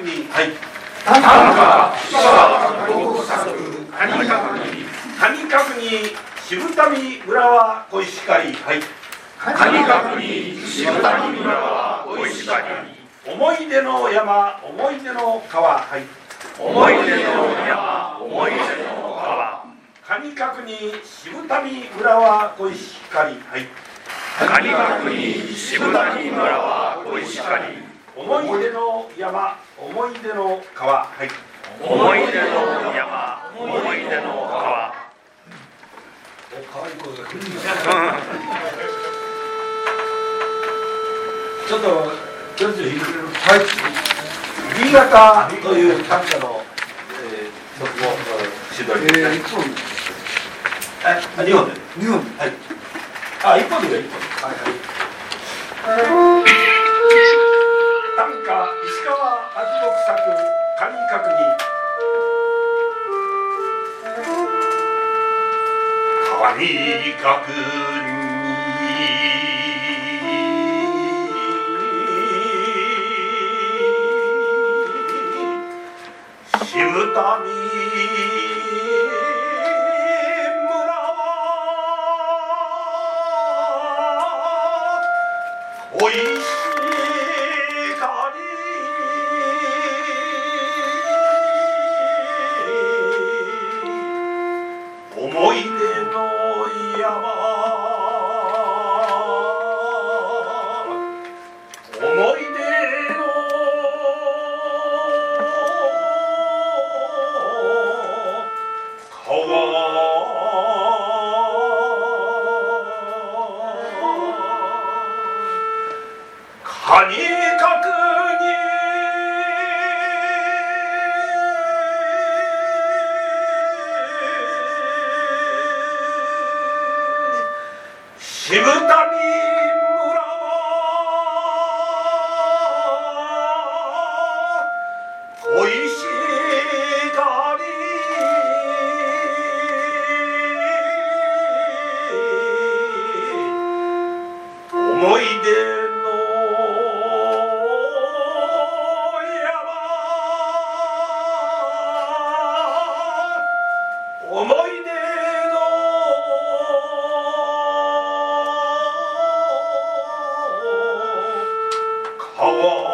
国、はい。 短歌、詩は五国作、 上角に渋民村は小石狩り、はい。 上角に渋民村は小石狩り。 思い出の山、思い出の川、はい。 思い出の山、思い出の川。 上角に渋民村は小石狩り、はい。 上角に渋民村は小石狩り。 思い出の山、思い出の川、はい。 思い出の山、思い出の川。 可愛い声が来るんだ。ちょっとちょっと弾いてくれる。はい。新潟という短歌の曲を指導です。2本で。2本。はい。1本でいい。1本。はいはい。短歌石川八木作上角に。上角渋民村はおいしかり思い出の山思い出の川上角に渋民村は小石狩り思い出の山思い出の川。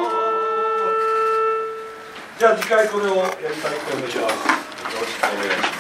じゃあ次回これをやりたいと思います。よろしくお願いします。